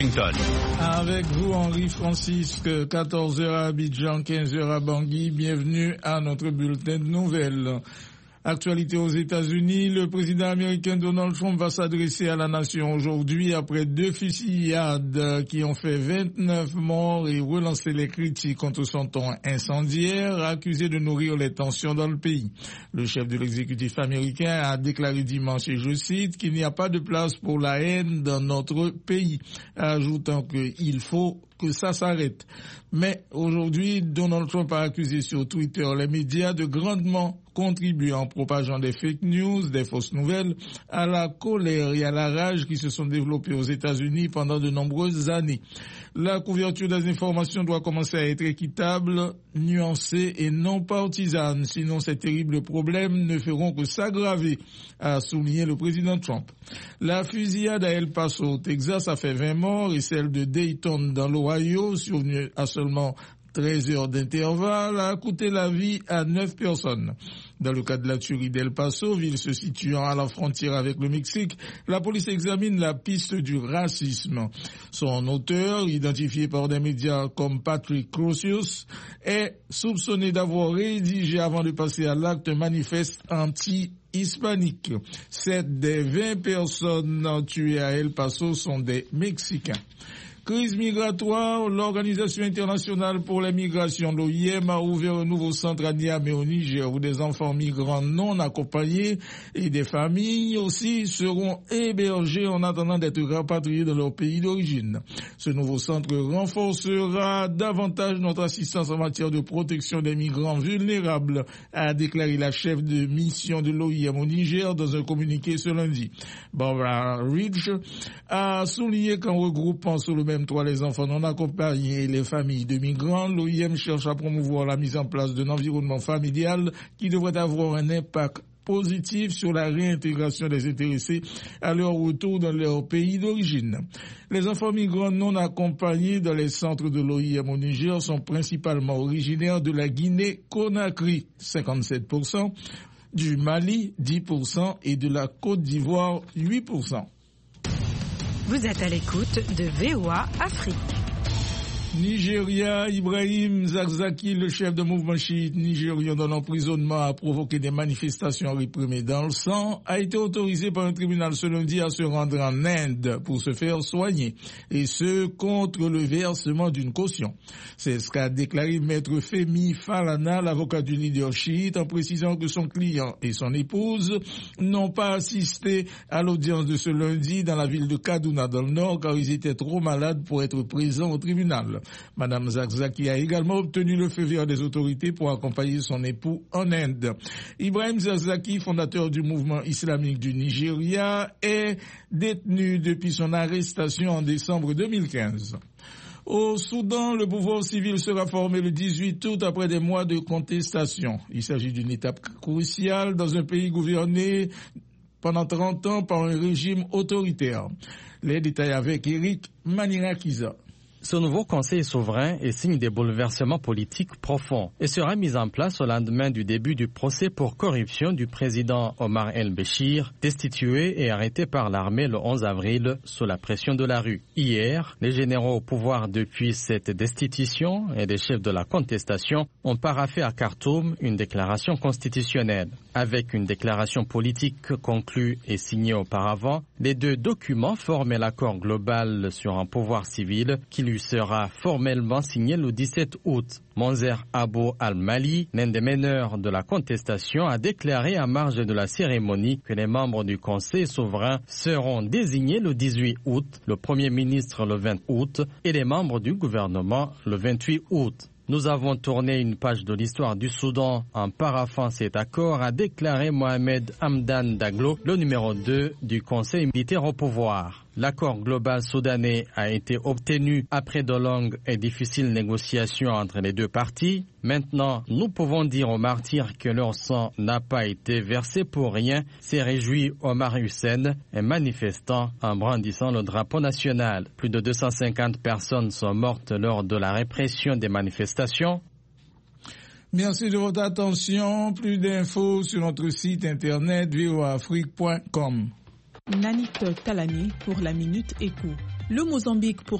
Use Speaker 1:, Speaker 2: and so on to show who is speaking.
Speaker 1: Avec vous, Henri Francisque, 14h à Abidjan, 15h à Bangui. Bienvenue à notre bulletin de nouvelles. Actualité aux États-Unis, le président américain Donald Trump va s'adresser à la nation aujourd'hui après 2 fusillades qui ont fait 29 morts et relancé les critiques contre son ton incendiaire, accusé de nourrir les tensions dans le pays. Le chef de l'exécutif américain a déclaré dimanche, et je cite, qu'il n'y a pas de place pour la haine dans notre pays, ajoutant qu'il faut que ça s'arrête. Mais aujourd'hui, Donald Trump a accusé sur Twitter les médias de grandement contribuer en propageant des fake news, des fausses nouvelles, à la colère et à la rage qui se sont développées aux États-Unis pendant de nombreuses années. La couverture des informations doit commencer à être équitable, nuancée et non partisane, sinon ces terribles problèmes ne feront que s'aggraver, a souligné le président Trump. La fusillade à El Paso, au Texas, a fait 20 morts et celle de Dayton dans l'Ohio, survenue à seulement 13 heures d'intervalle, a coûté la vie à 9 personnes. Dans le cas de la tuerie d'El Paso, ville se situant à la frontière avec le Mexique, la police examine la piste du racisme. Son auteur, identifié par des médias comme Patrick Crusius, est soupçonné d'avoir rédigé avant de passer à l'acte un manifeste anti-hispanique. 7 des 20 personnes tuées à El Paso sont des Mexicains. Crise migratoire, l'Organisation internationale pour les migrations, l'OIM, a ouvert un nouveau centre à Niamey au Niger où des enfants migrants non accompagnés et des familles aussi seront hébergés en attendant d'être rapatriés dans leur pays d'origine. Ce nouveau centre renforcera davantage notre assistance en matière de protection des migrants vulnérables, a déclaré la chef de mission de l'OIM au Niger dans un communiqué ce lundi. Barbara Ridge a souligné qu'en regroupant sur le même toit les enfants non accompagnés et les familles de migrants, l'OIM cherche à promouvoir la mise en place d'un environnement familial qui devrait avoir un impact positif sur la réintégration des intéressés à leur retour dans leur pays d'origine. Les enfants migrants non accompagnés dans les centres de l'OIM au Niger sont principalement originaires de la Guinée-Conakry, 57%, du Mali, 10% et de la Côte d'Ivoire, 8%.
Speaker 2: Vous êtes à l'écoute de VOA Afrique.
Speaker 1: Nigeria, Ibrahim Zakzaki, le chef de mouvement chiite nigérian dont l'emprisonnement a provoqué des manifestations réprimées dans le sang, a été autorisé par un tribunal ce lundi à se rendre en Inde pour se faire soigner, et ce, contre le versement d'une caution. C'est ce qu'a déclaré Maître Femi Falana, l'avocat du leader chiite, en précisant que son client et son épouse n'ont pas assisté à l'audience de ce lundi dans la ville de Kaduna dans le nord, car ils étaient trop malades pour être présents au tribunal. Madame Zakzaki a également obtenu le feu vert des autorités pour accompagner son époux en Inde. Ibrahim Zakzaki, fondateur du mouvement islamique du Nigeria, est détenu depuis son arrestation en décembre 2015. Au Soudan, le pouvoir civil sera formé le 18 août après des mois de contestation. Il s'agit d'une étape cruciale dans un pays gouverné pendant 30 ans par un régime autoritaire. Les détails avec Eric Manirakiza.
Speaker 3: Ce nouveau conseil souverain est signe des bouleversements politiques profonds et sera mis en place au lendemain du début du procès pour corruption du président Omar el-Béchir, destitué et arrêté par l'armée le 11 avril sous la pression de la rue. Hier, les généraux au pouvoir depuis cette destitution et les chefs de la contestation ont paraphé à Khartoum une déclaration constitutionnelle. Avec une déclaration politique conclue et signée auparavant, les 2 documents forment l'accord global sur un pouvoir civil qui lui sera formellement signé le 17 août. Monzer Abou Al-Mali, l'un des meneurs de la contestation, a déclaré à marge de la cérémonie que les membres du Conseil souverain seront désignés le 18 août, le Premier ministre le 20 août et les membres du gouvernement le 28 août. Nous avons tourné une page de l'histoire du Soudan en paraphant cet accord, a déclaré Mohamed Hamdan Daglo, le numéro 2 du Conseil militaire au pouvoir. L'accord global soudanais a été obtenu après de longues et difficiles négociations entre les 2 parties. Maintenant, nous pouvons dire aux martyrs que leur sang n'a pas été versé pour rien, s'est réjoui Omar Hussein, un manifestant en brandissant le drapeau national. Plus de 250 personnes sont mortes lors de la répression des manifestations.
Speaker 1: Merci de votre attention. Plus d'infos sur notre site internet voaafrique.com.
Speaker 4: Nanit Talani pour la Minute Écho. Le Mozambique